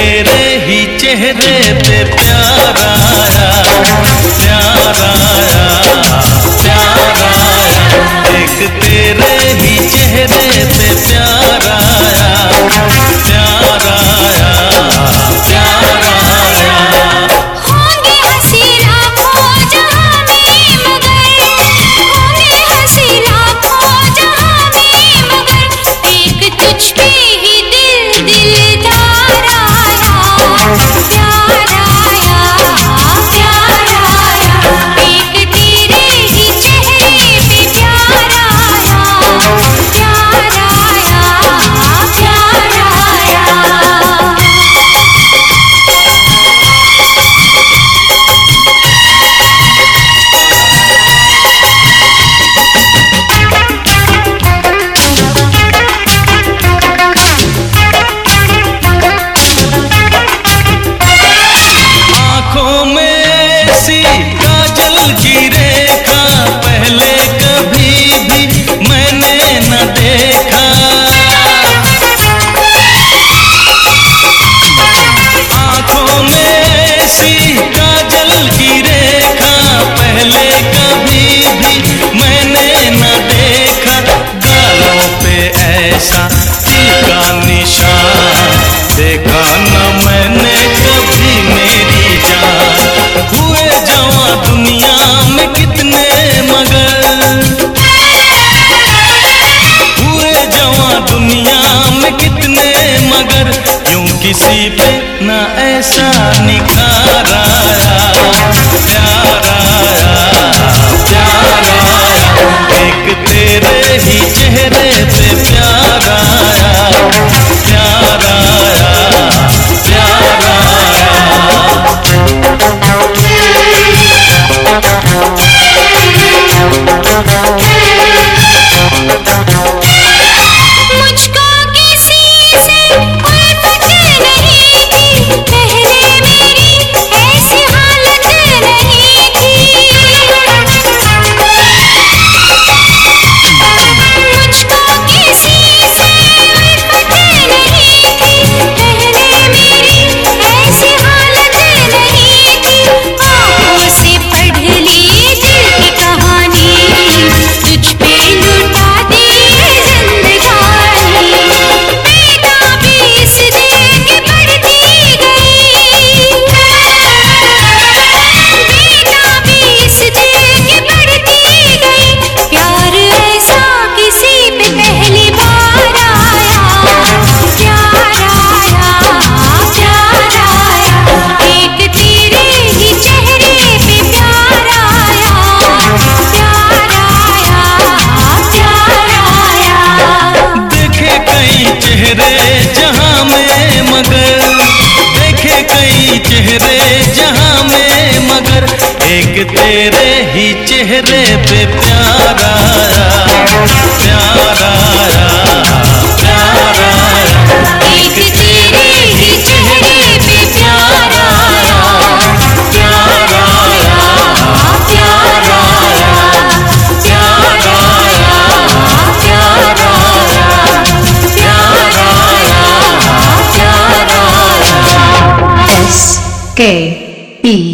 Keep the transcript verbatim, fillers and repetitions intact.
तेरे ही चेहरे पे प्यार आया, प्यार आया, प्यार आया। एक तेरे ही चेहरे पे प्यार आया, प्यार आया, प्यार आया। होंगे हंसी लाखों जहां में मगर, होंगे हंसी लाखों जहां में मगर, एक तुझ पे ही दिल दिलदार आया, प्यार आया, प्यार आया। एक तेरे ही चेहरे पे प्यार आया, प्यार आया, प्यार आया। आँखों में ऐसी काजल की रेखा पहले कभी भी मैंने न देखा। आँखों में ऐसी काजल की रेखा पहले कभी भी मैंने न देखा। गालों पे ऐसा तिल का निशान देखा न मैंने कभी मेरी जान। हुए जवां दुनिया में कितने मगर, हुए जवां दुनिया में कितने मगर, यूं किसी पे ना ऐसा निखार आया, प्यार आया, प्यार आया। एक तेरे ही चेहरे पे प्यार आया, प्यार आया, प्यार आया। मुझको किसी से उल्फत नहीं थी, पहले मेरी ऐसी हालत नहीं थी। मुझको किसी से उल्फत नहीं थी, पहले मेरी ऐसी हालत नहीं थी। आँखों से पढ़ ली दिल की कहानी, तुझ पे लुटा दी जिंदगानी। बेताबी इस दिल की बढ़ती गई, बेताबी इस दिल की बढ़ती गई। प्यार ऐसा किसी पे पहली बार आया, प्यार आया, प्यार आया। एक तेरे ही चेहरे पे प्यार आया, प्यार आया, प्यार आया। देखे कई चेहरे जहां में मगर, देखे कई चेहरे जहां में मगर, एक तेरे ही चेहरे पे प्यार आया, प्यार आया, प्यार आया। एक तेरे ही चेहरे पे प्यार आया, प्यार आया, प्यार आया, प्यार आया, प्यार आया, प्यार आया, प्यार आया। S K P